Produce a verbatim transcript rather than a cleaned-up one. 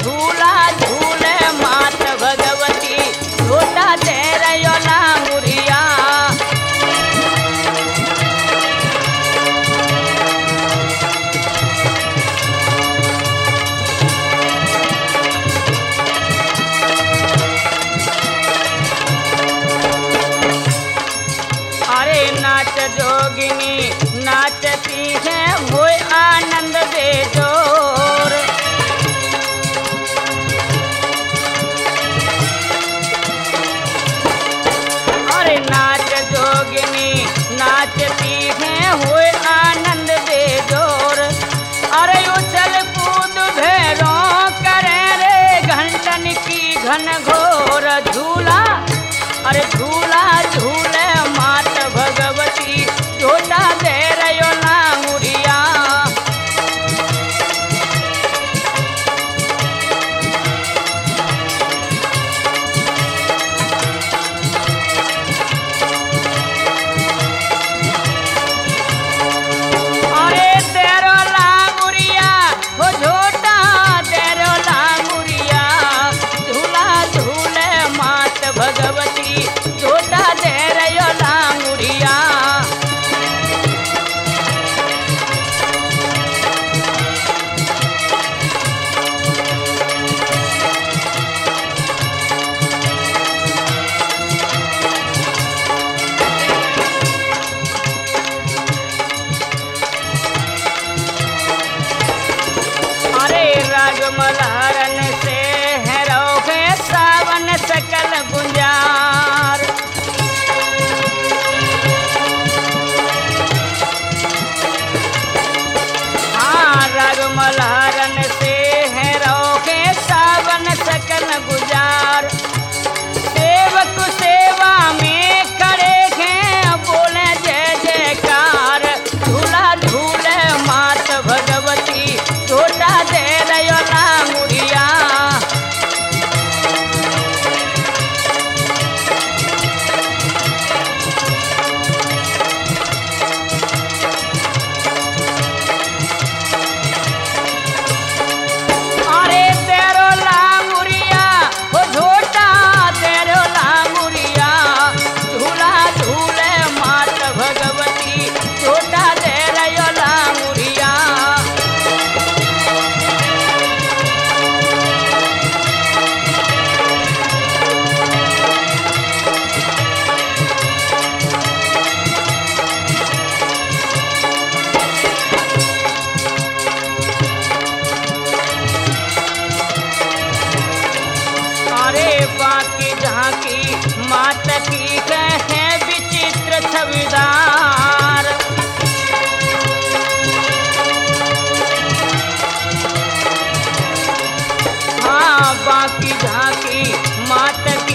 झूला झूले मात भगवती झूला दे रयो लांगुरिया। अरे नाच जोगिनी नाचती है होए आनंद बेजोर। अरे नाच जोगिनी नाचती है होए आनंद बेजोर। अरे उछल कूद भैरों करे रे घंटन की घन घोर। झूला अरे झूला झूले मात भगवती झूला दे रयो लांगुरिया। अरे तेरो लांगुरिया हो झूठा तेरो लांगुरिया झूला झूले मात भगवती झूला दे रयो लांगुरिया। अरे राग मल्हारन से है रोगे सावन सकल गुंजार। हाँ राग मल्हारन से है रोगे सावन सकल गुजार। सेवक सेवा में खड़े हैं बोले जय जयकार। झूला झूले मात भगवती झूला दे रयो लांगुरिया। अरे तेरो लांगुरिया हो झूठा तेरो लांगुरिया झूला झूले मात भगवती झूला दे रयो लांगुरिया। अरे बाकी झांकी मात की कहे विचित्र छविदार। हाँ बाकी झांकी मात